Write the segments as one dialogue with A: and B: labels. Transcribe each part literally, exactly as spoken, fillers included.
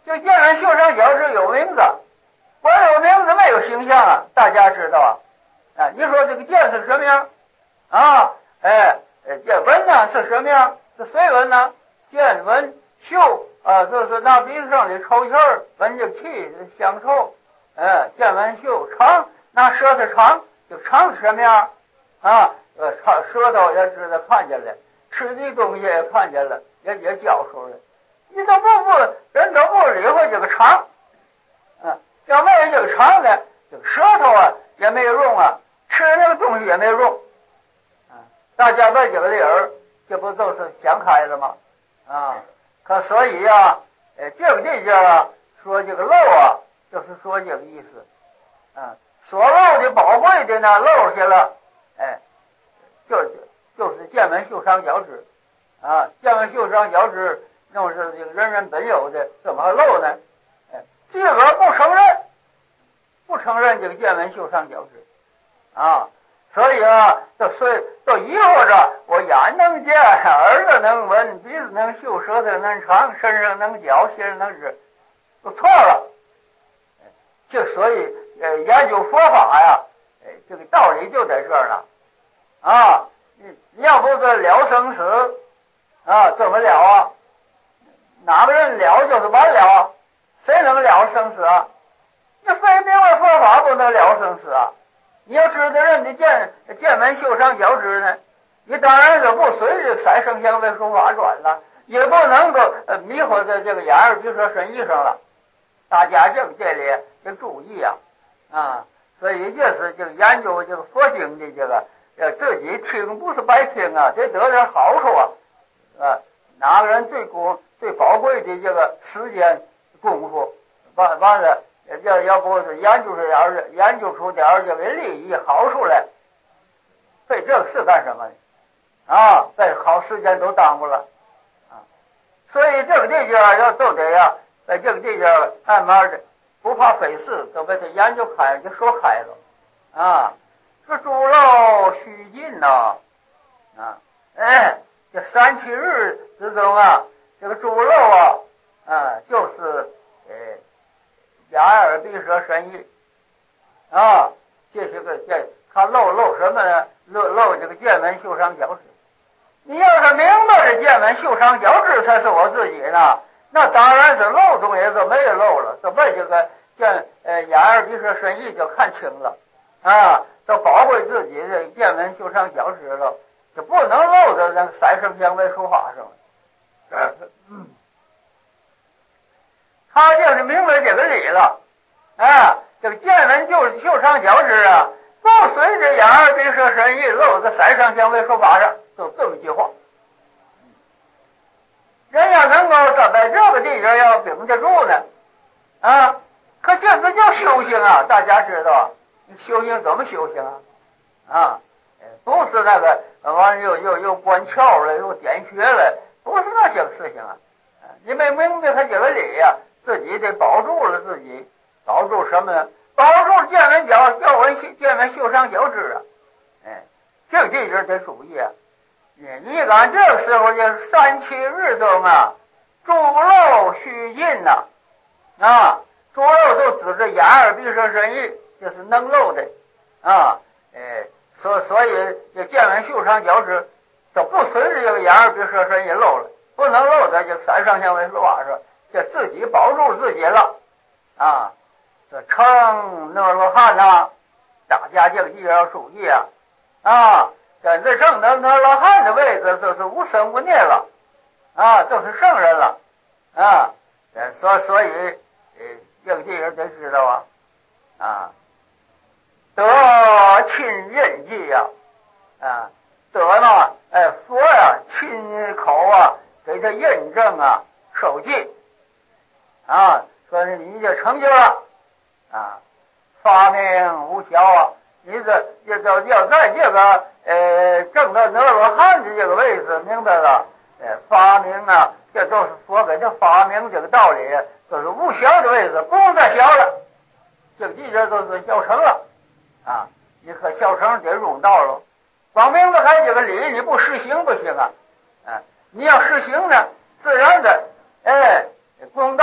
A: 这见闻修上小是有名字，光有名字没有形象啊，大家知道啊。啊，你说这个见是什么样啊？哎，这闻呢是什么样？是谁闻呢？见闻嗅啊，这是拿鼻子上的抽气儿，闻这气香臭。哎，见闻嗅尝，拿舌头尝，就尝是什么样啊？呃，尝舌头也知道看见了，吃的东西也看见了，也也嚼出来。你都不不人都不理会这个肠，啊，要没有这个肠呢，这个舌头啊也没有用啊，吃那个东西也没有用，啊，大家把这个理儿，这不都是想开了吗？啊，可所以呀，呃，这个地界啊，说这个漏啊，就是说这个意思，啊，所漏的宝贵的呢漏下了，哎，就就是见闻嗅尝觉知，啊，见闻嗅尝觉知。弄是这个人人本有的，怎么还漏呢？哎，自个儿不承认，不承认这个见闻嗅尝觉知啊，所以啊，都所以都疑惑着，我眼能见，耳朵能闻，鼻子能嗅，舌头能尝，身上能嚼，心上能知，都错了。这所以呃，研究佛法呀，哎，这个道理就在这儿了啊。你你要不是了生死啊，怎么了啊？哪个人了就是完了，谁能了生死啊？你非明白佛法不能了生死啊！你要知道人的见见闻嗅尝觉知呢，你当然就不随着色声香味触法转了，也不能够呃迷惑在这个眼耳鼻舌身意上了。大家这个这里得注意啊啊！所以这是这个研究这个佛经的这个呃自己听不是白听啊，得得点好处啊啊！哪个人最功最宝贵的这个时间功夫，完完了，要要不是研究出点儿研究出点儿这个利益好处来，费这个事干什么呢？啊，被好时间都耽误了啊！所以这个地界要都得呀，在这个地界慢慢的不怕费事，都把它研究开就说开了啊！这诸漏须尽呐啊！哎。这三七日之中啊，这个诸漏啊，啊，就是呃，眼耳鼻舌身意啊，这些个这它漏漏什么呢？漏漏这个见闻嗅尝觉知。你要是明白这见闻嗅尝觉知才是我自己呢，那当然是漏东西就没有漏了，就把这个见呃眼耳鼻舌身意就看清了啊，就宝贵自己的见闻嗅尝觉知了。就不能漏在那个色声香味触法上，嗯，他就是明白这个理了，啊，这个见闻就是嗅尝觉知啊，不随着眼耳鼻舌身意漏在色声香味触法上，就这么句话。人要能够站在这个地方要顶得住呢，啊，可这个叫修行啊，大家知道，你修行怎么修行啊？啊。不是那个完了又又又关窍了，又点穴了，不是那些个事情啊！你没明白他这个理呀、啊，自己得保住了自己，保住什么呢？保住见闻觉叫闻见闻嗅尝觉知啊！哎，这个地方得注意啊！你你看这个时候就是三七日中啊，诸漏须尽呐，啊，诸漏就指着眼耳鼻舌身意，就是能漏的啊，哎。所所以这见闻嗅尝觉知，就不随着这个眼耳鼻舌身意漏了，不能漏在这色声香味触法上，这自己保住自己了啊！这称那罗汉呐，大家这个地方要注意啊啊！真正证得那罗汉的位置，就是无生无灭了啊，就是圣人了啊！所所以呃，这个地方得知道啊啊。得亲印记呀，啊，得呢，哎，佛呀，亲口啊，给他印证啊，受记，啊，说是你就成就了，啊，发明无效啊，你这这这要在这个呃证到那罗汉的这个位置，明白了？呃，发明啊，这都是佛给他发明这个道理，都是无效的位置，不用再小了，这个地界都是小成了。啊，你可小成得入道了，光明白还这个理，你不实行不行啊！啊，你要实行呢，自然的，哎，公道自然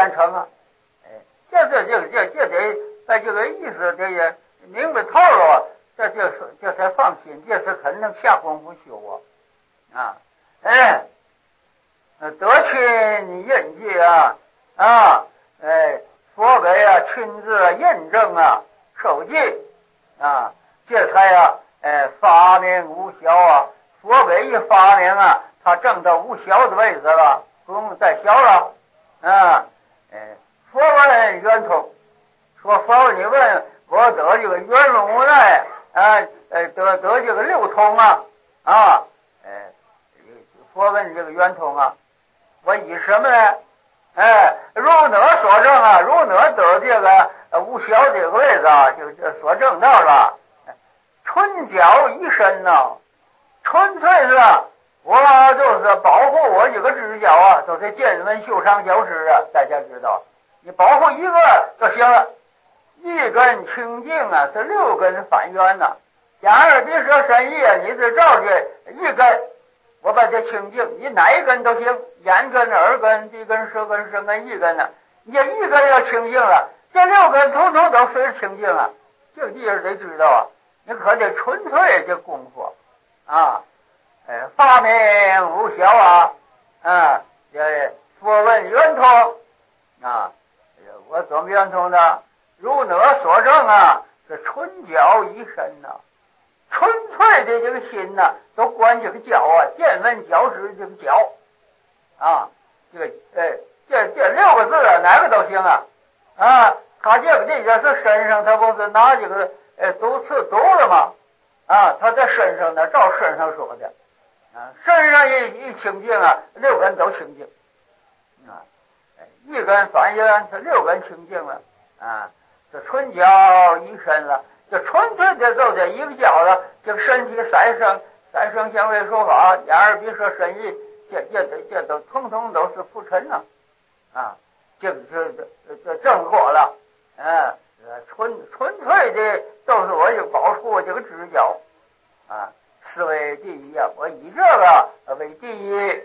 A: 然成啊。哎，这这这这这得把这个意思得也明白透了，这就是这才放心，这是肯定下功夫修啊啊。哎，得亲印记啊啊，哎，佛给啊亲自印证啊手记啊，这才啊哎发明无效啊。佛给一发明啊，他正到无效的位置了，不用再效了啊。哎，佛问圆通，说佛你问我得这个圆融无奈啊，呃得得这个六通啊啊，哎，佛问这个圆通啊，我以什么呢？哎，如哪所证啊？如哪得这个呃无效这个位置啊，就就所证到了。春脚一身呐、啊，纯粹是我就是保护我这个指脚啊，都是见闻修长脚趾啊。大家知道，你保护一个就行了。一根清净啊，是六根反缘呐、啊。假二鼻舌身意啊，你是照这一根。我把这清净，你哪一根都行，眼根、耳根、鼻根、舌根、身根、意根呢、啊？你这一根要清净了，这六根统统都随着清净啊。这个地方得知道啊，你可得纯粹这功夫啊，哎，发明无效啊，啊，这佛问圆通啊，我怎么圆通呢？如哪所证啊，是春脚一身呐、啊。纯粹的这个心呐、啊，都关这个脚啊，见闻脚趾这个脚啊，这个呃，这这六个字啊，哪个都行啊啊，他这个地方是身上，他不是拿这个呃毒刺毒了吗？啊，他在身上呢，照身上说的啊，身上一一清净啊，六根都清净啊，一根反缘，他六根清净了啊，这春脚一身了。这纯粹的就这一个脚了，这个身体三生三生相位说法，眼耳鼻舌身意，这这这都通通都是浮尘呐、啊，啊，这这这这正果了，嗯，纯纯粹的都是我就保护我这个指脚啊，是为第一啊，我以这个为第一。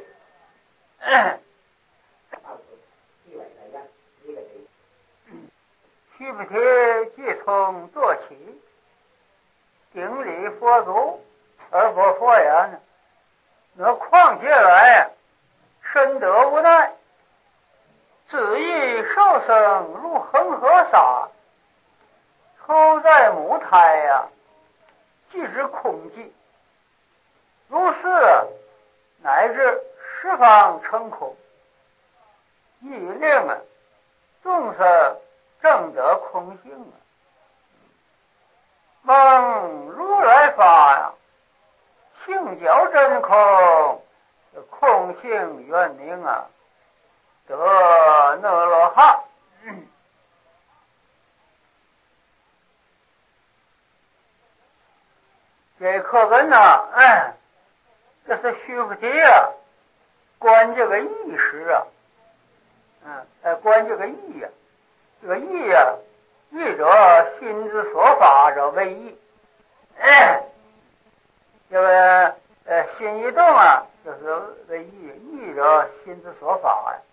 A: 须菩提即从坐起，顶礼佛足，而佛佛言：那况且来，深得无奈，子亦受生如恒河沙，抽在母胎呀、啊，即知空寂。如是，乃至十方成空，亦令啊众生正得空性啊，蒙如来法呀，性觉真空，空性圆明啊，得那罗汉。嗯、这课文呢、啊，哎，这是须菩提啊，观这个意识啊，嗯，哎，观这个意啊。这个意啊，意者心之所法者为意。哎，这个呃心一动啊，就是为意，意者心之所法呀。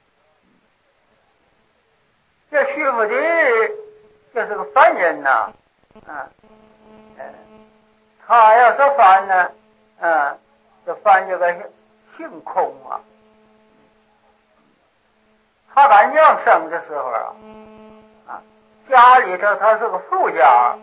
A: 这须菩提这是个凡人呐、啊，啊，哎，他要是凡呢，啊，就凡这个性空啊。他敢这样生的时候啊。家里头他是个富家，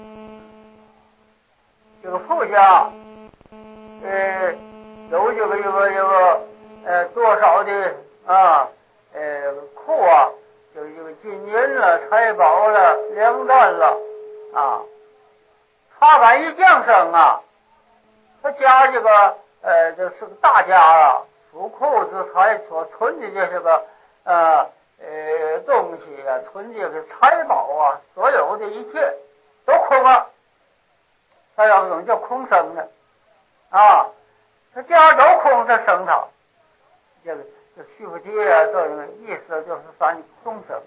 A: 这个富家，呃，有这个这个这个呃多少的啊，呃库啊，有这个金银了、财宝了、粮弹了啊，他敢一降生啊，他家这个呃这是个大家啊，府库之财所存的这些个呃。呃，东西啊，存这个财宝啊，所有的一切都空了。他要怎么叫空生呢？啊，他家都空，他生他。这个这须菩提啊，这个意思就是翻空生。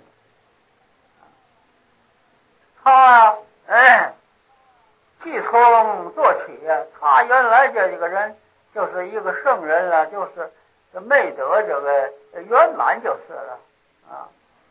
A: 他哎，即从做起啊，他原来这这个人就是一个圣人了，就是没得这个圆满就是了。啊，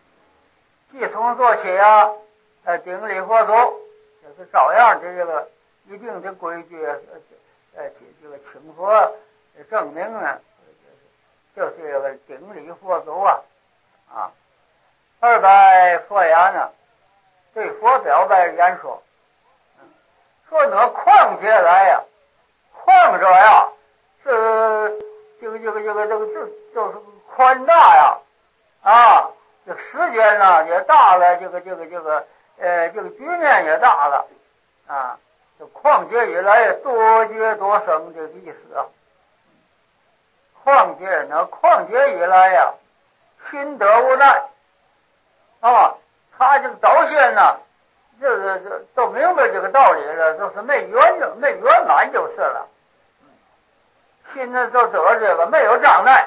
A: 从做起啊，呃，顶礼佛祖，就是照样的这个一定的规矩，呃，呃，这个请佛证明呢，就是这个顶礼佛祖啊，啊，二拜佛言呢，对佛表白言说，说那况且来呀，况者呀，是这个这个这个这个这就是宽大呀，啊，这时间呢也大了，这个这个这个呃这个局面也大了，啊，这况且以来多劫多生这个意思啊。况且呢，况且以来呀，心得无奈啊，他这个早先呢，这个这都明白这个道理了，就是没圆没圆满就是了。心呢就得这个没有障碍，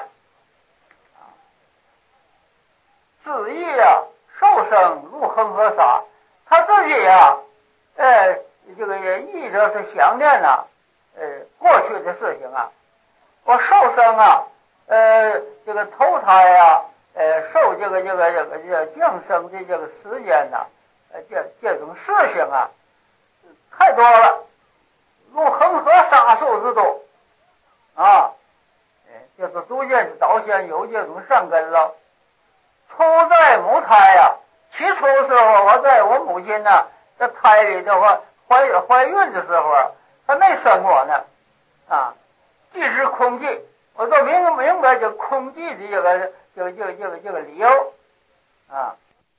A: 自意啊受生如恒河沙，他自己呀、啊，呃，这个意着是想念呐、啊，呃，过去的事情啊。我受生啊，呃，这个投胎呀、啊，呃，受这个这个这个这个降生的这个时间呐、啊，呃，这这种事情啊，太多了，如恒河沙数之多啊，哎，就是逐渐是早先有这种善根了。出在母胎呀、啊，起初的时候，我在我母亲呢在胎里的话怀怀孕的时候啊，还没生我呢，啊。即是空寂，我都明明白这空寂的这个这个这个这个这个理由啊。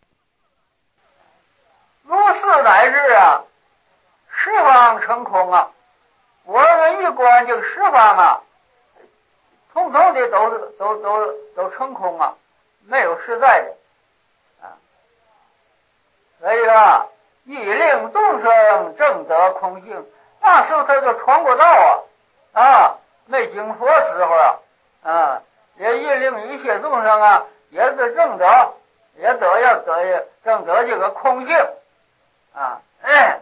A: 如是乃至啊，十方成空啊，我们一观这个十方啊，通通的都都都都成空啊，没有实在的啊。所以啊，一令众生正得空性，那时候他就传过道啊啊。没经佛时候啊，啊，也引领一切众生啊，也是正得，也得要得正得这个空性啊，哎，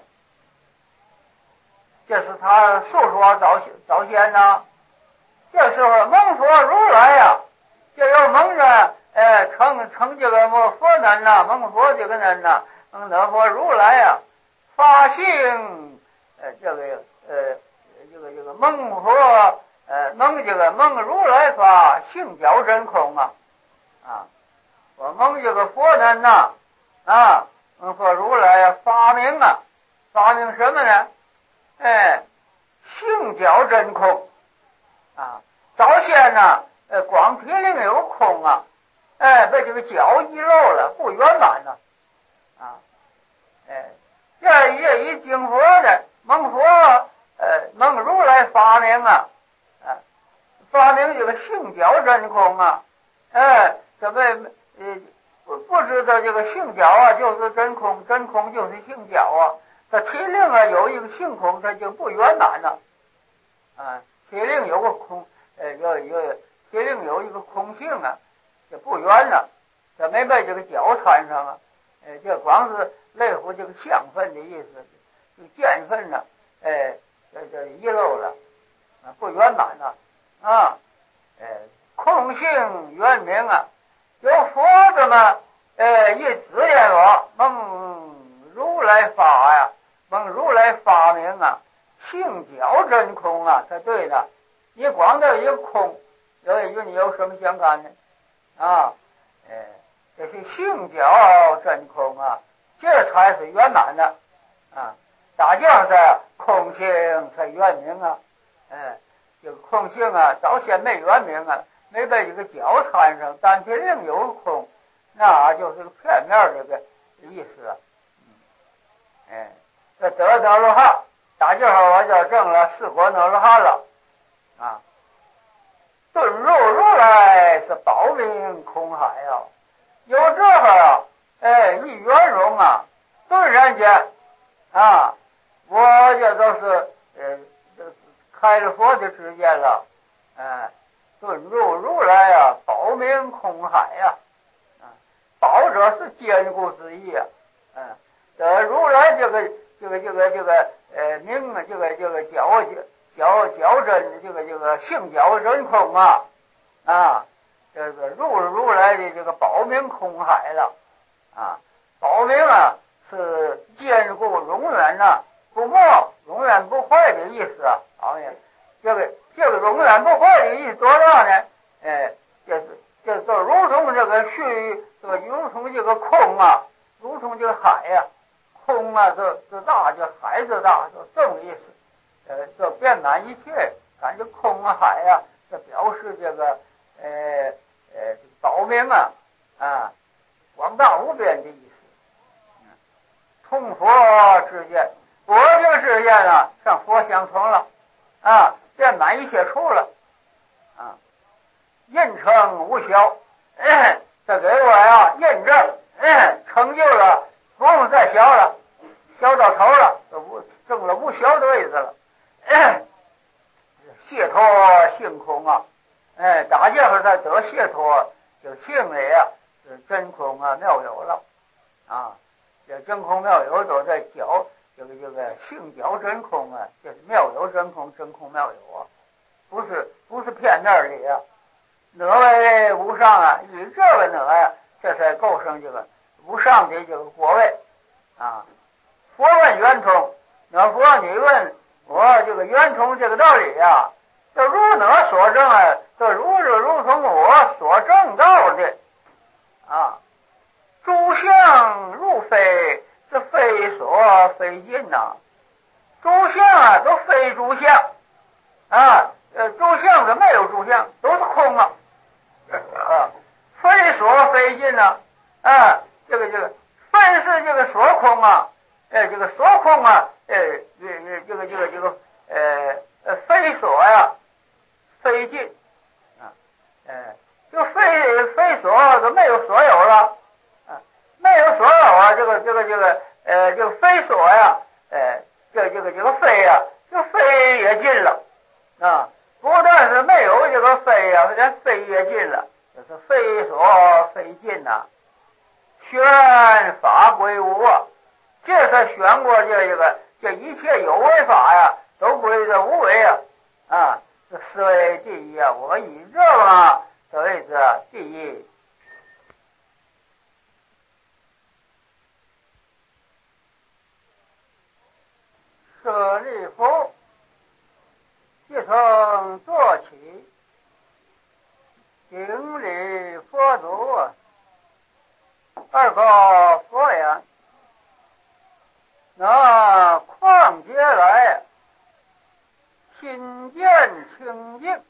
A: 这是他述说早早先呢。这时候蒙佛如来呀、啊，就要蒙着，哎，成成这个么佛人呐，蒙佛这个人呐，蒙得佛如来呀、啊，发性，呃，这个呃，这个这个蒙佛。呃，蒙这个蒙如来法性觉真空啊，啊，我蒙这个佛人呐，啊，蒙佛如来发明啊，发明什么呢？哎，性觉真空啊，早先呢，呃，光体里有空啊，哎，被这个觉遗漏了，不圆满了，啊，哎，这也一经佛的蒙佛，呃，蒙如来发明啊。发明这个性觉真空啊，哎，怎么呃不不知道这个性觉啊就是真空，真空就是性觉啊。它体令啊有一个性空，它就不圆满了。啊，体令有个空，呃，有有体令有一个空性啊，就不圆了。它没被这个觉缠上啊，呃，这光是类乎这个相分的意思，这个见分呢，哎，这这遗漏了，啊，不圆满了。啊，呃，空性圆明啊，有佛子嘛，呃，一指点我蒙如来法呀，蒙如来发明啊，性觉真空啊，才对的。你光这一个空，有与你有什么相干呢？啊，哎、呃，这是性觉真空啊，这才是圆满的啊。打将是空性才圆明啊，哎、呃。这个空性啊，早先没圆明啊，没被这个脚缠上，但是另有空，那就是个片面这个意思啊。哎，这得得了哈，打这会我就证了四果得了哈了啊。遁入如来是宝明空海啊，有这个啊，哎，一圆融啊，顿然间啊，我这都是呃。开了佛的之见了，哎，遁入如来啊，宝明空海呀、啊，宝者是坚固之意啊，嗯，得如来这个这个这个这个呃明啊，这个这个矫矫矫真的这个这个性矫真空啊，啊，这个入如来的这个宝明空海了，啊， 保明啊是坚固永远呐、啊、不没永远不坏的意思啊。保明这个这个永远不坏的意思多大呢？哎，就是就就如同这个虚，这个如同这个空啊，如同这个海呀、啊，空啊这这大，这海是大，就这种意思。呃，这遍满一切，感觉空啊海啊，这表示这个呃呃保明啊啊广大无边的意思。同佛之见，我这个之见啊，向佛相同了啊，遍满一切处了啊。印成无效，嗯，这给我呀印证，嗯，成就了，不用再学了，学到头了，都不证了无效的位置了，嗯，解脱性空啊，哎，打这会儿才得解脱，就性里啊是真空啊妙有了啊，这真空妙有都在教这个这个性教真空啊，就是妙有真空，真空妙有啊，不是不是偏那里啊。哪为无上啊？以这个哪呀，这才构成这个无上的这个果位啊。佛问圆通，那佛你问我这个圆通这个道理呀、啊，这如哪所证啊？这如是如同我所证到的啊。诸相如非，这非所非尽呐、啊。诸相啊，都非诸相啊。呃，诸相是没有诸相，都是空啊。啊，非所非尽呐、啊，啊，这个这个，凡是这个所空啊，哎，这个所空啊，哎，这这这个这个这个，呃呃，非所呀，非尽啊，哎，就非非所都没有所有了啊，没有所有啊，这个这个这个，呃，这个非所呀，哎，这这个这个非呀，这个非也尽了啊。不但是没有这个非呀、啊，连非也尽了，就是非所非尽呐、啊。宣法归无啊，这才宣过这一个，这一切有为法呀，都归这无为啊啊，这是为第一啊，我以这个嘛，所谓是第一。舍利弗，即从坐起。顶礼佛祖，二告佛言：那旷劫来，心见清净，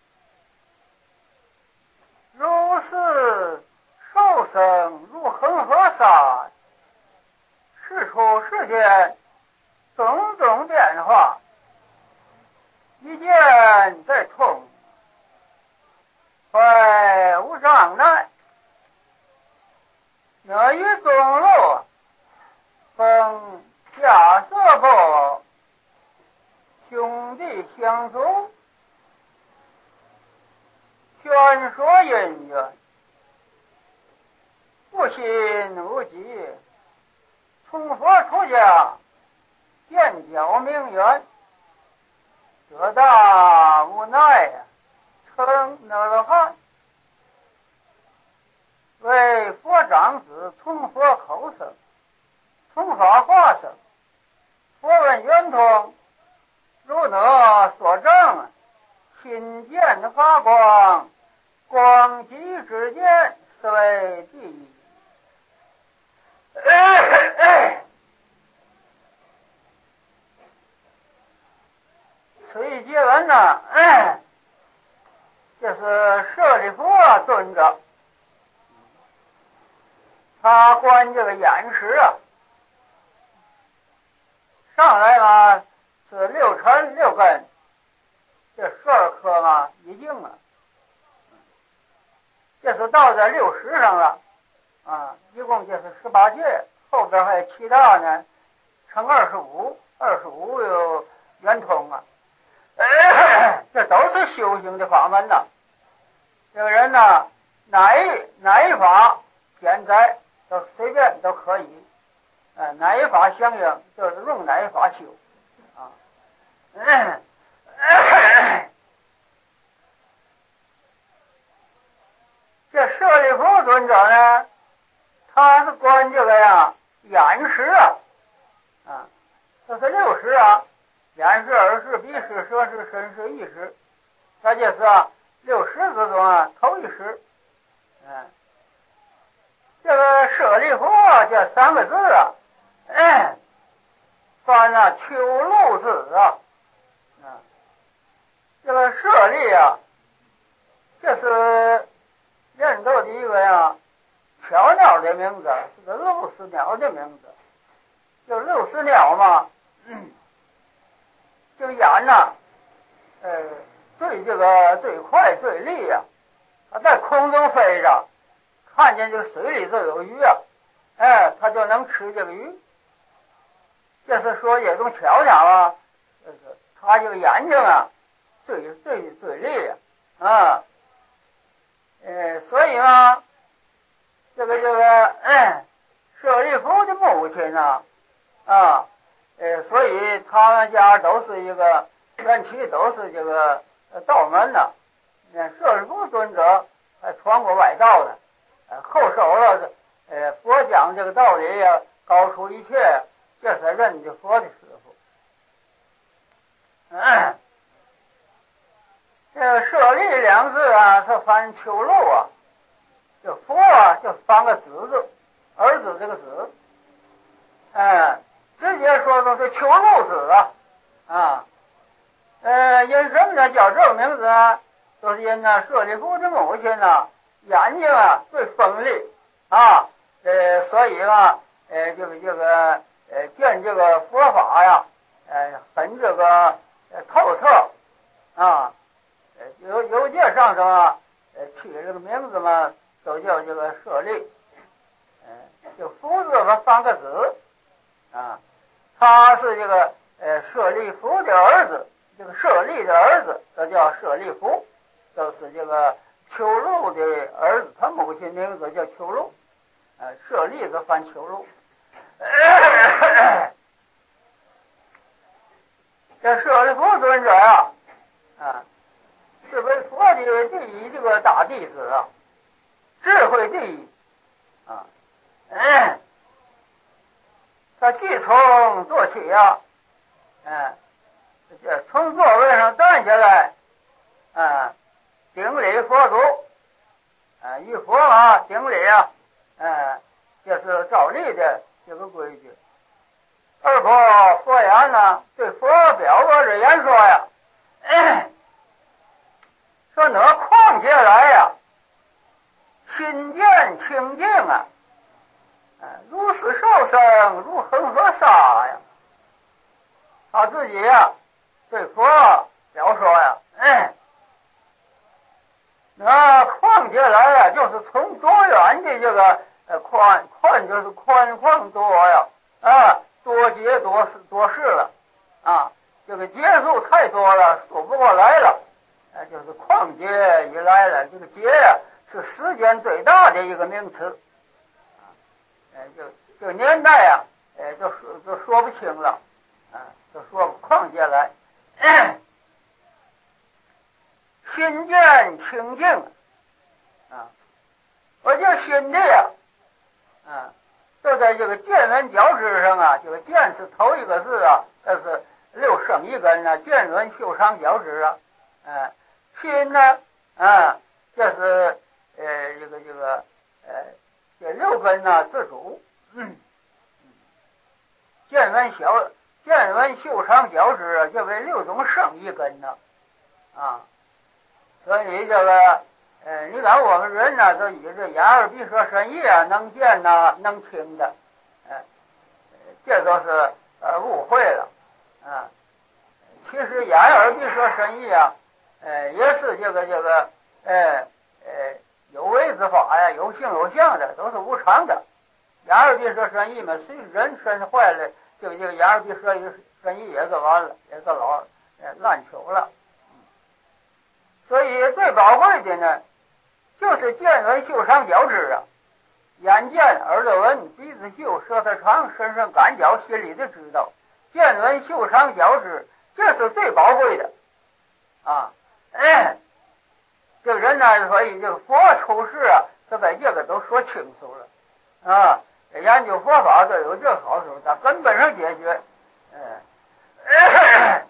A: 如是受生如恒河沙，世出世间种种变化，一见在痛，怀无障碍。哪于中路，逢假色不兄弟相助，宣说因缘，不信无极，从佛出家，见教明缘，得大无奈呀，成那罗汉。为佛长子，从佛口生，从法化生。佛问圆通，如哪所证？心见发光，光极之间，是为第一。哎哎此一结文呢，哎，这是舍利弗尊者，他观这个眼识啊，上来嘛是六尘六根，这十二颗嘛已经了，这是到在六十上了啊，一共就是十八界，后边还有其他呢，乘二十五，二十五有圆通啊，哎，这都是修行的法门呐。这个人呢，哪一哪一法简在都随便都可以，呃，哪一法相应就是用哪一法修啊。嗯这舍利弗尊者呢， 他是管这个呀眼识啊，啊，这是六识啊，眼识、耳识、鼻识、舌识、身识、意识，这就是啊六识之中啊头一识。嗯，这个舍利弗这三个字啊，嗯，翻啊秋露子啊，啊，这个舍利啊，这是印度的一个呀巧鸟的名字，是个露丝鸟的名字，就露丝鸟嘛，嗯，这个眼呐，呃，最这个最快最利呀、啊，它在空中飞着，看见这个水里头有鱼啊，哎，它就能吃这个鱼。这是说有种巧鸟啊，就是它这个眼睛啊，最最最利呀，啊，呃，所以嘛，这个这个，嗯，舍利弗的母亲呢，啊，呃，所以他们家都是一个缘起，都是这个道门的。那舍利弗尊者还传过外道的，呃，后受了呃佛讲这个道理呀，高出一切，这才认的佛的师傅。嗯，这舍利两字啊，是翻秋露啊，这佛啊就翻个子字，儿子这个子，哎，直接说的是秋露子啊，啊，呃，因什么呢叫这个名字啊？就是因呢舍利弗的母亲呢眼睛啊最锋利啊，呃，所以嘛，呃，这个这个呃见这个佛法呀，呃，很这个呃透彻啊，呃，有有介上头啊，呃，起这个名字嘛，都叫这个舍利，呃，就福字嘛三个子啊，他是这个呃舍利弗的儿子，这个舍利的儿子，这叫舍利弗，就是这个秋露的儿子，他母亲名字叫秋露，呃，舍利则翻秋露。这舍利弗尊者呀、啊，啊，是为佛的第一这个大弟子啊，智慧第一啊，嗯，他既从做起呀、啊，嗯，这从座位上站起来，啊，顶礼佛祖，啊，与佛啊顶礼啊，嗯，这是照例的这个规矩。二佛佛言呢，对佛表示着言说呀，嗯，说哪况且来呀，心见清净啊，啊，如死受生，如恒河沙呀。他自己呀，对佛表说呀，嗯，那况且来呀，就是从多远的这个呃宽宽就是宽旷多呀，啊，多劫多事多事了，啊，这个劫数太多了，数不过来了，啊，就是旷劫以来了，这个劫呀是时间最大的一个名词，啊，哎，就这个年代呀，哎，就说就说不清了，啊，就说旷劫来。心见清净啊，我这心的呀，啊，就在这个见闻交织上啊，这个见是头一个字啊，这是六生一根呢，见闻修长交织啊，啊，心呢啊，这是呃这个这个呃这六根呢自主，嗯，见闻小见闻修长交织啊，这为六种生一根呢，啊。所以这个，呃，你看我们人呢，都以这眼耳鼻舌身意啊，能见呐，能听的，呃，这都是呃误会了，啊，其实眼耳鼻舌身意啊，呃，也是这个这个，呃呃，有为之法呀，有性有相的，都是无常的。眼耳鼻舌身意嘛，随人身坏了，这个这个眼耳鼻舌身意也就完了，也就老呃烂球了。所以最宝贵的呢，就是见闻嗅尝觉知啊，眼见耳朵闻鼻子嗅舌头尝身上感觉心里的知道，见闻嗅尝觉知，这是最宝贵的啊。哎，这个人呢，所以这个佛出世啊，他把这个都说清楚了啊，研究佛法都有这好处，它根本上解决。嗯，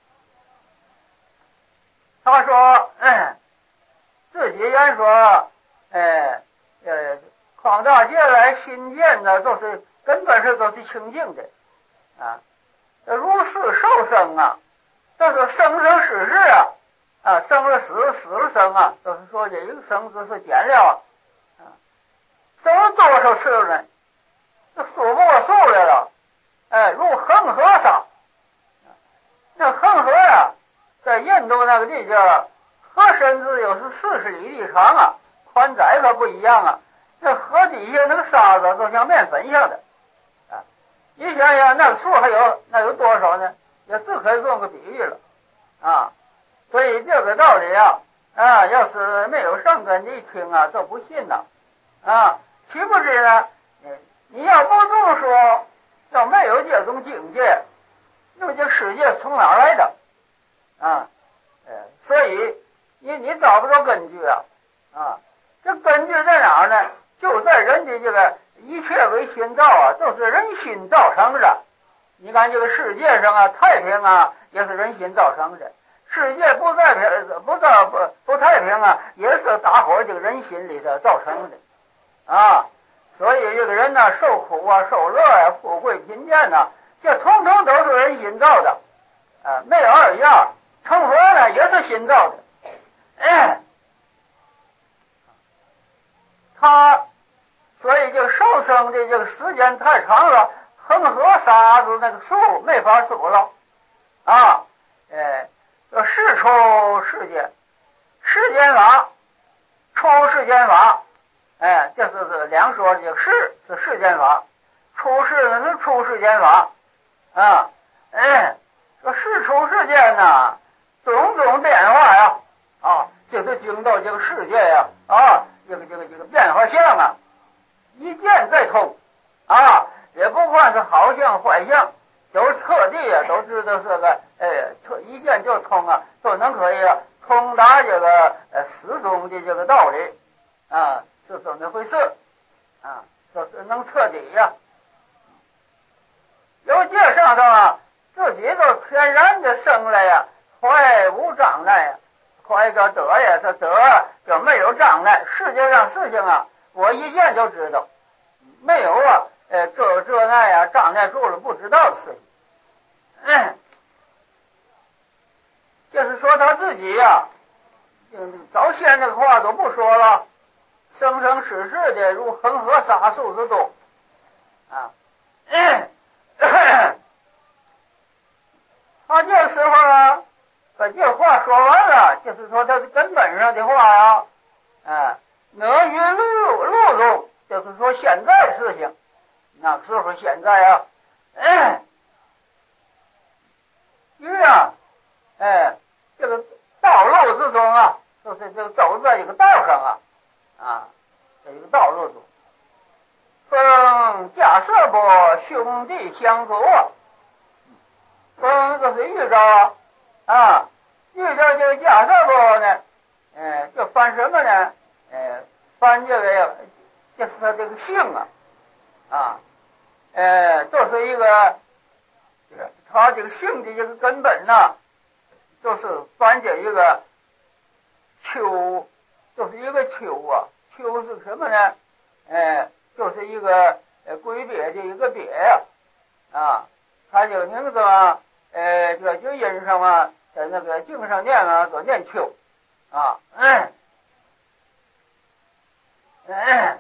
A: 他说，嗯，自己言说，哎，呃，匡大戒来新建的，都是根本是都是清净的，啊，如是受生啊，这是生生世世啊，啊，生了死，死了生啊，都是说这一个生字是减了啊，生了多少次呢？这数不过数来了，哎，如恒河沙。那恒河呀，在印度那个地界，河身子有是四十里地长啊，宽窄可不一样啊。那河底下那个沙子都像面粉一样的啊。你想想，那个数还有那有多少呢？也只可以做个比喻了啊。所以这个道理啊，啊，要是没有上根的一听啊，都不信呐啊。岂不知呢？你要不这么说，要没有这种境界，那么这世界从哪儿来的啊？呃，所以你你找不着根据啊啊！这根据在哪儿呢？就在人家这个一切为心造啊，都是人心造成的。你看这个世界上啊，太平啊，也是人心造成的；世界不太平、不造不不太平啊，也是大伙这个人心里头造成的啊。所以这个人呢，受苦啊，受乐呀、啊，富贵贫贱呐、啊，这统统都是人心造的，啊，没有二样。成佛呢，也是心造的，哎，他所以这个受生的这个时间太长了，恒河沙子那个数没法数了啊，哎，这世出世间，世间法，出世间法。哎，这是是两说，这个世是世间法，出世呢是出世间法啊。哎，说世出世间呢，种种变化呀，啊，就是经到这个世界呀，啊，这个这个这个变化相啊，一见再通啊，也不管是好相坏相，都是彻底啊，都知道是个哎，一见就通啊，都能可以通达这个呃始终的这个道理啊。是这么回事啊，这是能彻底呀。有这上头啊，自己都天然的生来呀，怀无障碍呀，怀个德呀，这德就没有障碍。世界上事情啊，我一见就知道，没有啊，呃，这这那呀，障碍住了不知道的事情。嗯，就是说他自己呀、啊，早先那个话都不说了。生生世世的如恒河沙数之多啊！他这时候啊，把这话说完了，就是说他根本上的话呀，啊，能于路路中，就是说现在事情，那时候现在啊，因为啊，哎，这个道路之中啊，就是这个走在一个道上啊。啊，这一个道路中，风假设不兄弟相助，风这是遇着啊，遇着这个假设不呢，呃，就翻什么呢？呃，翻这个就是他这个性啊，啊，呃，就是一个，他这个性的一个根本呢，就是翻这一个秋。就是一个秋啊，秋是什么呢？哎，就是一个呃归别的一个别呀，啊，它这个名字嘛，呃，这就音上嘛，在那个经上念啊，都念秋啊，嗯，嗯，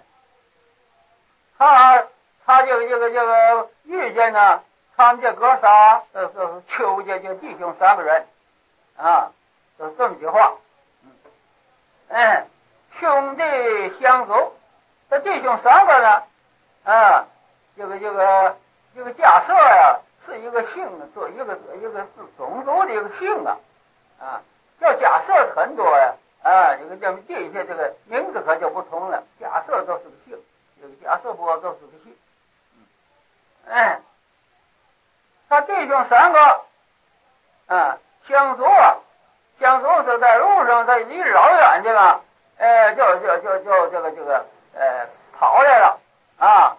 A: 他他这个这个这个遇见呢，他们这哥仨，这这是秋家这弟兄三个人啊，就这么句话。嗯，兄弟相助，这弟兄三个呢，啊，这个这个这个假设呀，是一个姓，做一个一个是种族的一个姓啊，啊，叫假设很多呀，啊，这个这么地下这个名字可就不同了，假设都是个姓，这个假设不都是个姓，嗯，他弟兄三个，啊，相助啊。相助是在路上，他离老远去了，哎，就就就就这个这个呃跑来了啊，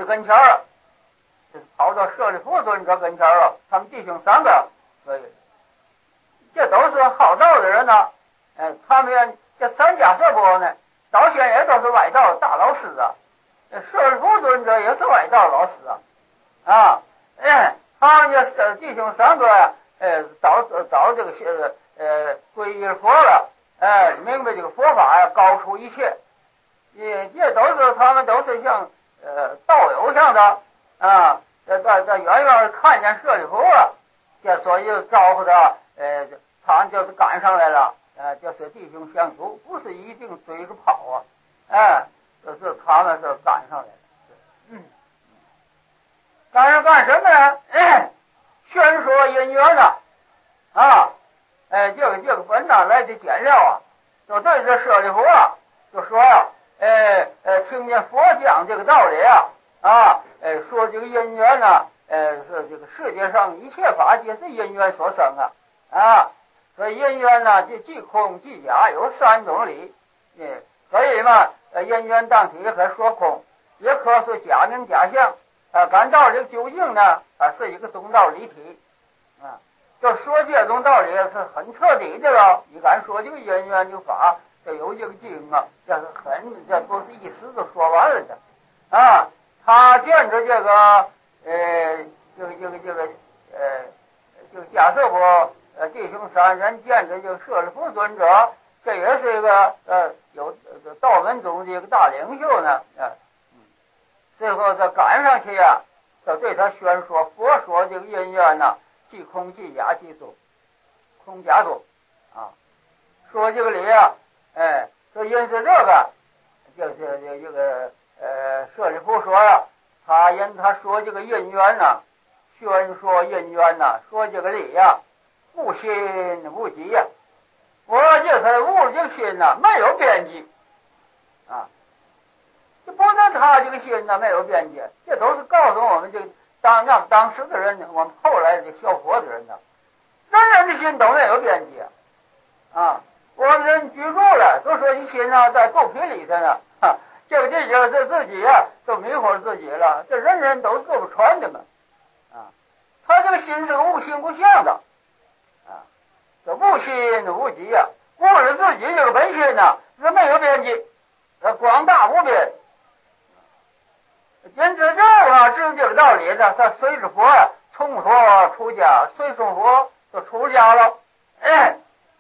A: 跟前了，就是跑到舍利弗尊者跟前了。他们弟兄三个，所以这都是好道的人呢。哎，他们这三家舍伯呢，早先也都是外道大老师啊。舍利弗尊者也是外道老师啊。啊，哎，他们这弟兄三个呀，呃，早早这个呃皈依佛了，哎，明白这个佛法呀高出一切。也这都是他们都是像呃道友像的啊，在在在远远看见舍利弗了，这所以就招呼他，呃，他就是赶上来了，呃，就是弟兄相助，不是一定追着跑啊，哎，就是他们是赶上来了，嗯，赶上干什么呢？哎，宣说因缘呢，啊，哎，这个这个本哪来的简料啊，就对这舍利弗啊，就说呀、啊。呃呃，听见佛讲这个道理啊，啊，呃，说这个因缘呢，呃，是这个世界上一切法皆是因缘所生啊，啊，所以因缘呢，就即空即假，有三种理，嗯，所以嘛，呃，因缘当体可说空，也可说假名假相，啊，感道理究竟呢，啊，是一个中道理体，啊，就说这种道理是很彻底的了，你敢说这个因缘的法。这有这个经啊，这是很，这不是一时就说完了的，啊，他见着这个，呃，这个这个这个，呃，这个迦舍伯呃弟兄三人见着这个舍利弗尊者，这也是一个呃有呃道门中的一个大领袖呢，啊，嗯，最后他赶上去呀、啊，就对他宣说佛说这个因缘呢，即空即假即住，空假住，啊，说这个理啊。哎，说因是这个，就是这这个呃，舍利弗说呀，他因他说这个因缘呐，宣说因缘呐，说这个理呀，无心无极呀。我这才无这个心呐，没有边际啊。这不但他这个心呐没有边界，这都是告诉我们这个当让当时的人呢，我们后来这效佛的人呢，人人的心都没有边界啊。我们人居住了，都说你心啊在肚皮里头呢，哈，这个这就是自己啊，都迷惑自己了。这人人都做不穿的嘛，啊，他这个心是个无形无相的，啊，这无心无极啊，悟了自己这个本心呢、啊，是没有边际，呃，广大无边。因此这个知这个道理呢，他随着佛啊，从佛出家，随从佛就出家了，哎。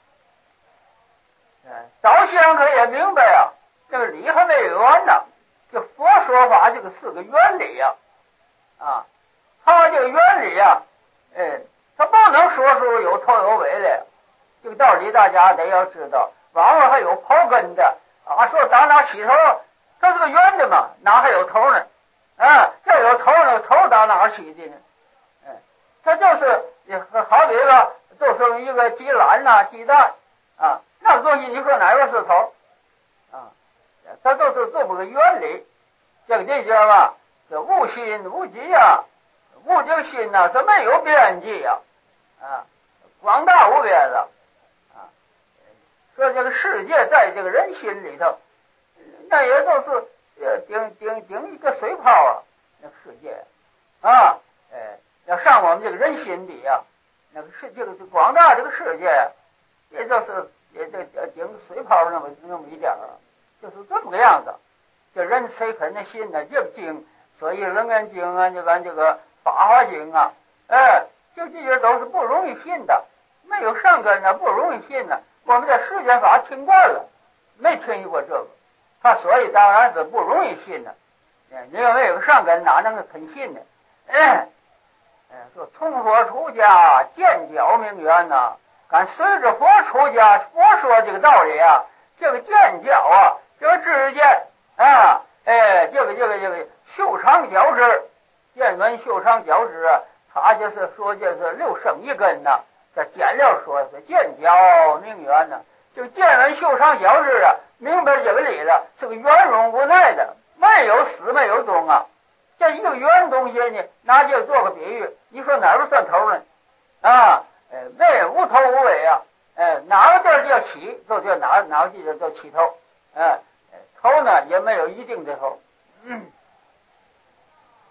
A: 早先可也明白啊，这个理还没有完呢。这佛说法这个是个原理呀、啊，啊，他这个原理呀、啊，哎，他不能说出有头有尾来。这个道理大家得要知道，往往还有刨根的啊，说打哪起头，它是个圆的嘛，哪还有头呢？啊，要有头呢，头打哪起的呢？哎，它就是好比个，就是一个鸡卵呐、啊，鸡蛋啊。那个东西，你说哪个是头啊？它都是这么个原理。这个这些吧，这无心无极呀，无这个心呐、啊，是没有边际呀，啊，广大无边的啊。说这个世界在这个人心里头，那也就是呃顶顶顶一个水泡啊，那个世界啊，哎，要上我们这个人心里呀、啊，那个是这个广大这个世界，也就是。也就顶水泡那么那么一点儿，就是这么个样子。这人谁肯定信呢？这个经，所以楞严经啊，就咱这个法华经啊，哎，就这些都是不容易信的，没有善根呢，不容易信呢。我们在世间法听惯了，没听过这个，他所以当然是不容易信的。哎，你要没有善根，哪能肯信呢？哎，哎，说从佛出家，见教明缘呐、啊。敢随着佛出家，佛说这个道理啊，这个见教啊，这个知见啊，哎，这个这个这个修长脚趾，见闻修长脚趾啊，他就是说这是六生一根呐、啊，这简料说是见教明缘呐，就见闻修长脚趾啊，明白这个理了，是个圆融无奈的，没有始没有终啊，这一个圆东西呢，拿这个做个比喻，你说哪个算头呢？啊？哎，没无头无尾啊！哎，哪个地儿叫起，就叫哪哪个地儿叫起头。哎，头呢也没有一定的头。嗯，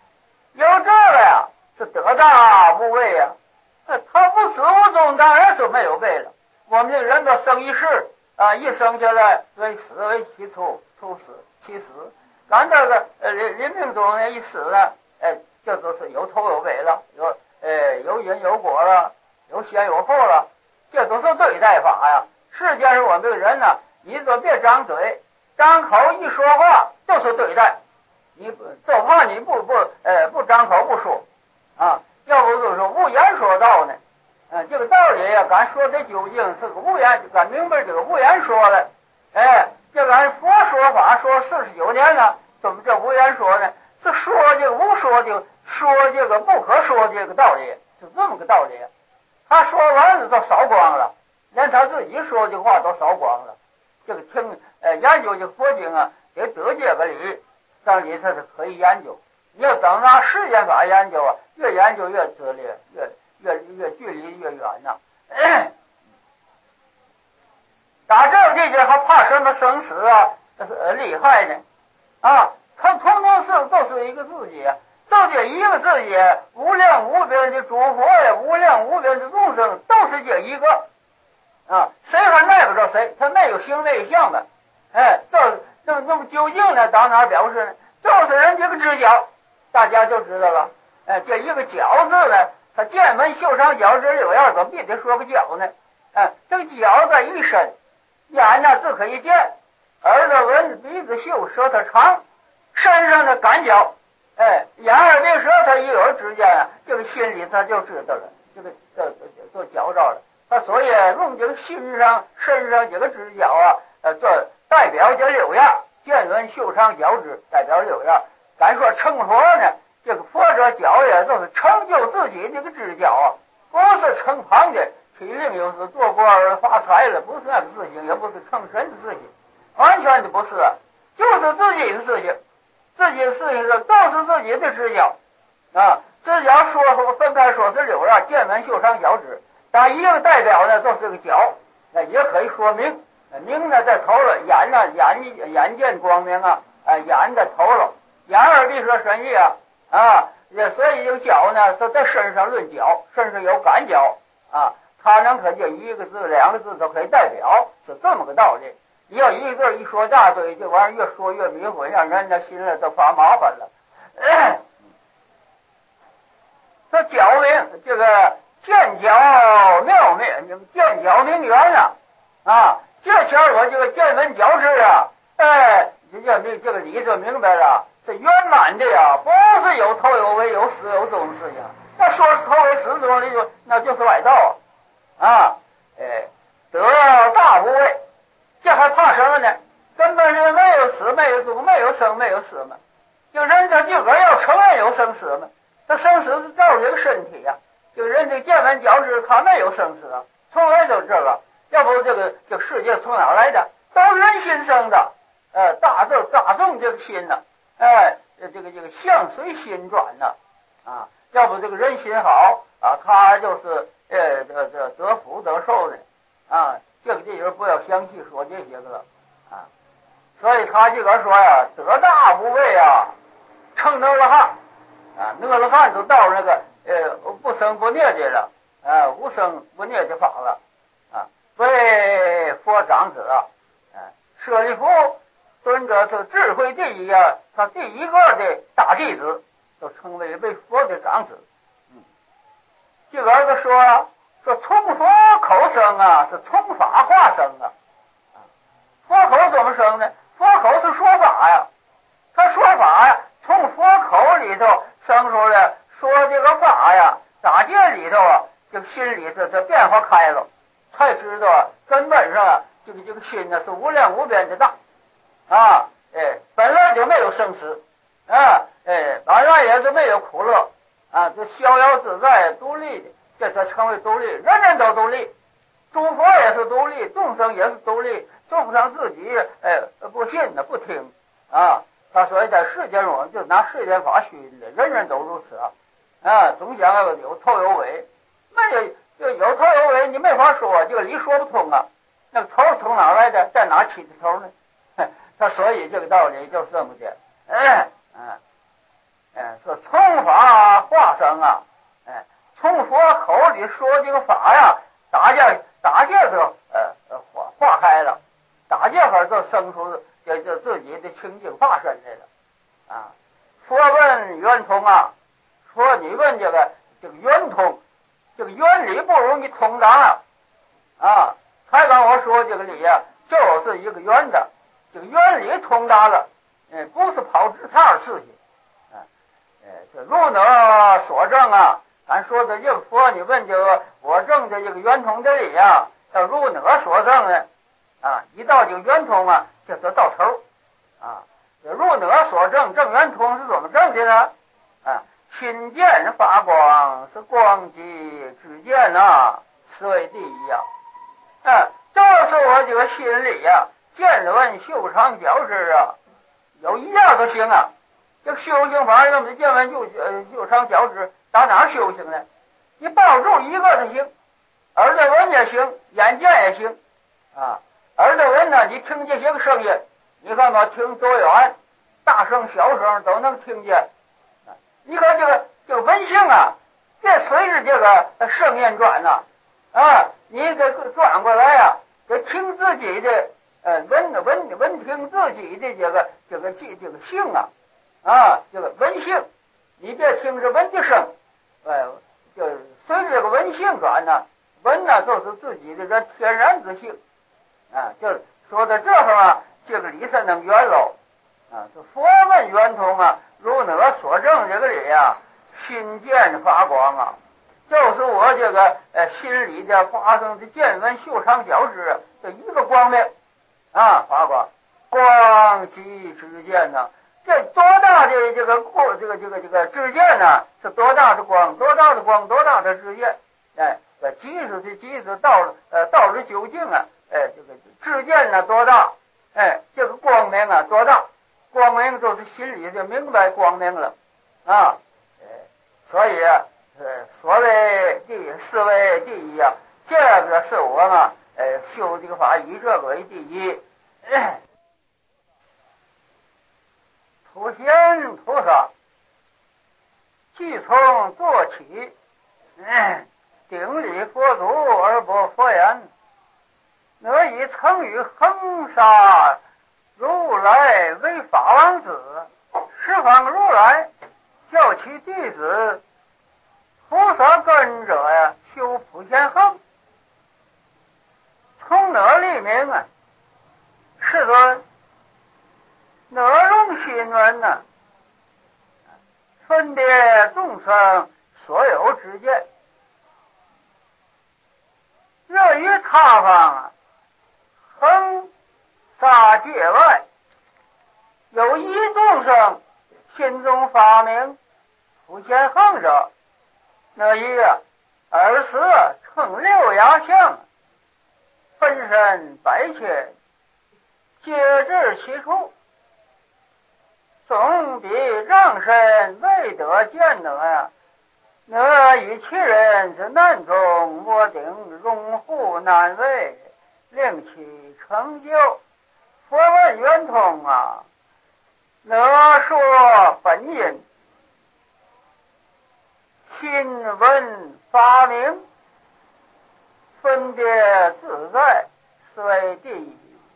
A: 是得大无畏呀、啊。他不死无踪，当然是没有畏了。我们这人都生一世啊，一生下来为死为其出，出死其死。咱这个呃临临命中一死呢，哎，这都是有头有尾了，有呃有因有果了，有先有后了，这都是对待法呀。世界上我们这个人呢，你就别张嘴，张口一说话就是对待，你就怕你不不呃不张口不说啊，要不就是无言说道呢。嗯，这个道理呀，咱说的究竟是个无言，咱明白这个无言说了。哎，这咱佛说法说四十九年了，怎么叫无言说呢？是说这个无说的，说这个不可说这个道理，是这么个道理。他说完了都烧光了，连他自己说的话都烧光了。这个听呃研究这佛经啊，得得这个理，这理他是可以研究。你要等拿世间法研究啊，越研究越自恋，越越越距离越远呐、啊。打这这些还怕什么生死啊？呃，厉害呢啊！他通通是都是一个自己，就这一个自己，无量无边的诸佛呀，无量无边的众生，都是这一个啊！谁还奈不着谁？他没有形没有相的，哎，这这那么究竟呢？到哪表示呢？就是人这个知觉，大家就知道了。哎，这一个觉字呢，他见闻嗅尝觉知六样，怎么必得说个觉呢？哎，这个觉在一身。眼呢只可以见，耳朵闻，鼻子嗅，舌头尝，身上的感觉，哎，眼耳鼻舌他一有之间啊，这个心里他就知道了，这个这就觉着了。他所以用这个心上、身上这个知觉啊，呃，这代表这六样，见闻嗅尝觉知，代表六样。咱说成佛呢，这个佛者觉也就是成就自己这个知觉啊，不是成旁的。体令又是做官发财了，不是那个事情，也不是成神的事情，完全的不是，就是自己的事情，自己的事情是都是自己的知觉啊。知觉说分开说是六样，见闻嗅尝觉知，但一个代表呢就是个觉，那也可以说明，明呢在头了，眼呢眼眼见光明啊，啊眼在头了，眼耳鼻舌身意啊啊，所以这个觉呢是在身上论觉，身上有感觉啊。他能可就一个字两个字都可以代表，是这么个道理。你要一个一说大堆，这玩意儿越说越迷混，让人家心里都发麻烦了。这觉明这个见觉妙明，见觉明圆啊啊！这前我这个见闻觉知啊，哎，这这这个理就明白了，这圆满的呀，不是有头有尾有始有终的事情。那说是头尾始终的就那就是外道啊。啊，哎，得大无畏，这还怕什么呢？根本是没有死，没有终，没有生，没有死嘛。就人他自个儿要承认有生死嘛，他生死是照这个身体呀、啊。就人这见闻觉知，他没有生死啊，从来就这个。要不这个这个世界从哪来的？都人心生的，呃，大众大众这个心呢、啊，哎，这个这个相随心转呢、啊，啊，要不这个人心好啊，他就是。呃，这这得福得寿的啊，这个这人不要详细说这些个了啊。所以他这个说呀，得大无畏啊，成那了汉啊，那了汉就到那个呃不生不灭的了啊，无生不灭的法了啊。为佛长子啊，啊，舍利弗尊者是智慧第一啊，他第一个的大弟子，就称为为佛的长子。这个儿子说说从佛口生啊，是从法化生啊。佛口怎么生呢？佛口是说法呀，他说法呀，从佛口里头生出来，说这个法呀，打这里头啊，这个心里头这变化开了，才知道啊，根本上啊，这个这个心呢是无量无边的大啊，哎，本来就没有生死啊，哎，本来也是没有苦乐。啊，这逍遥自在独立的，这才成为独立，人人都独立，诸佛也是独立，众生也是独立，众生自己哎不信的不听啊，他所以在世间中就拿世间法熏的，人人都如此啊，啊，总讲要有头有尾，没有就有头有尾，你没法说，这个理说不通啊，那个头从哪来的，在哪起的头呢？他所以这个道理就是这么的，哎，嗯。哎，说从法化生啊， 佛口里说这个法呀，打架打架就呃呃化化开了，打架法就生出这这自己的清净法身来了啊。佛问圆通啊，说你问这个这个圆通，这个原理不容易通达啊。啊，才刚我说这个理呀、啊，就是一个圆的，这个原理通达了，嗯，不是跑直趟的事情啊。呃，这如呢所证啊，咱说的这个佛，你问这个我证的这个圆通的理呀、啊，要如哪所证呢？啊，一到这个圆通啊，就是到头啊。这如哪所证，证圆通是怎么证的呢？啊，心见发光，是光即知见呐，是为第一呀、啊。啊，就是我这个心里呀、啊，见闻修长觉知啊，有一样都行啊。这个修行法要么见闻就呃修长觉知，打哪儿修行呢？你抱住一个就行，耳朵闻也行，眼见也行啊。耳朵闻呢，你听这些个声音，你看吧，听多远，大声小声都能听见。啊、你看这个这个闻性啊，别随着这个声音转呐、啊，啊，你给转过来呀、啊，给听自己的呃闻闻闻听自己的这个这个这这个性啊，啊，这个闻性，你别听着闻的声，呃，就随着这个闻性转呢、啊，闻呢就是自己的这天然之性。啊，就说到这会儿啊，这个理才能圆喽。啊，这佛问圆通啊，如哪所证这个理啊，心见发光啊，就是我这个呃心里的发生的见闻修长觉知，这一个光明啊发光，光即知见呢。这多大的这个过这个这个这个知见呢？是多大的光，多大的光，多大的知见？哎，这即使是即使到了呃到了究竟啊。哎，这个知见呢多大？哎，这个光明啊多大？光明就是心里就明白光明了啊。哎，所以啊，呃，所谓第四为第一啊，这个是我嘛，呃，修这个法以这个为第一。哎、普贤菩萨，即从做起，哎、顶礼佛祖而不佛言。我以曾与恒沙如来为法王子，十方如来叫其弟子菩萨跟者呀，修普贤行。从哪立名啊？世尊，哪容新闻呢？分别众生所有之见，若于他方啊，恒沙界外有一众生心中发明普贤行者，那一尔时乘六牙相，分身百千，皆至其处，总比让身未得见得呀。那与其人之难中，莫定容护难为，令其成就。佛问圆通啊，哪说本因，心闻发明，分别自在，是为第一。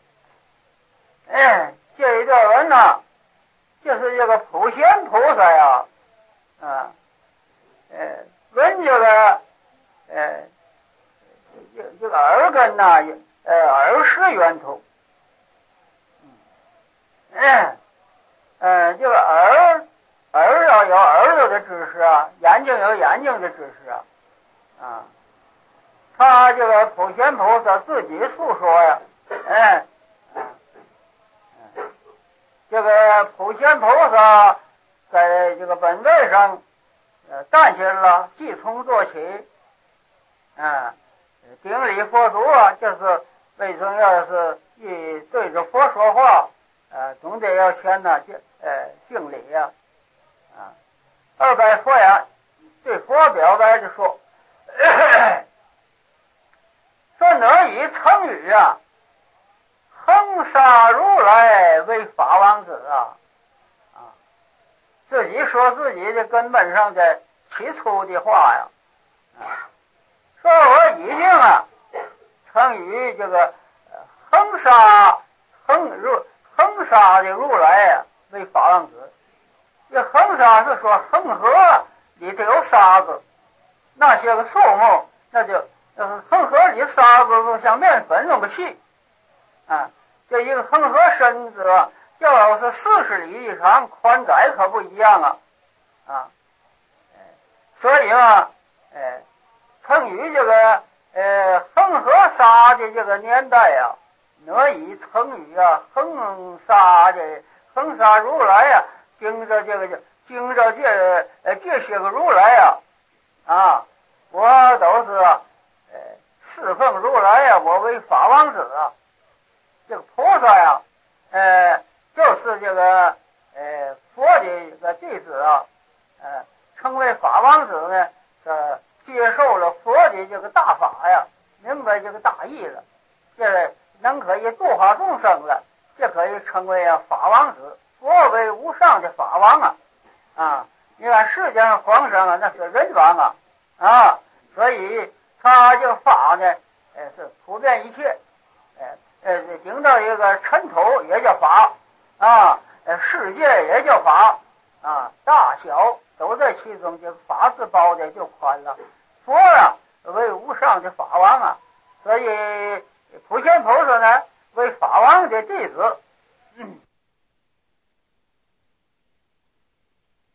A: 哎，这一段文呢、啊，就是这个普贤菩萨呀，啊，呃，闻这个，呃，这这个耳根呐、啊，呃，耳识圆通。嗯，呃，这个耳耳朵有耳朵的知识啊，眼睛有眼睛的知识啊，啊，他这个普贤菩萨自己述说呀，嗯，嗯，这个普贤菩萨在这个本位上，呃，诞生了，即从做起，啊，顶礼佛祖啊，就是为什么要是一对着佛说话。呃，总得要先呢，呃，敬礼呀、啊，啊，二拜佛言，对佛表白着说，咳咳说哪以成语啊，恒沙如来为法王子啊，自己说自己的根本上的起初的话呀， 啊，说我已经啊，曾与这个恒沙恒如恒沙的如来呀、啊、为法王子。这恒沙是说恒河里头有沙子，那些个树木，那就呃恒河里沙子就像面粉那么细啊。这一个恒河身子就是四十里长，宽窄可不一样啊啊。所以嘛，哎，曾与这个呃恒河沙的这个年代呀、啊，哪以曾与啊恒沙的恒沙如来呀、啊，经着这个经着这呃这些个如来呀、啊，啊，我都是呃侍奉如来呀、啊，我为法王子啊。这个菩萨呀，呃，就是这个呃佛的这个弟子啊，呃，成为法王子呢，是接受了佛的这个大法呀，明白这个大义了，这能可以度化众生了，这可以成为啊法王子。佛为无上的法王啊，啊，你看世界上皇上啊，那是人王啊，啊，所以他这个法呢，呃，是普遍一切，呃。呃，顶到一个尘土也叫法啊，呃，世界也叫法啊，大小都在其中，这个法字包的就宽了。佛啊，为无上的法王啊，所以普贤菩萨呢为法王的弟子。嗯。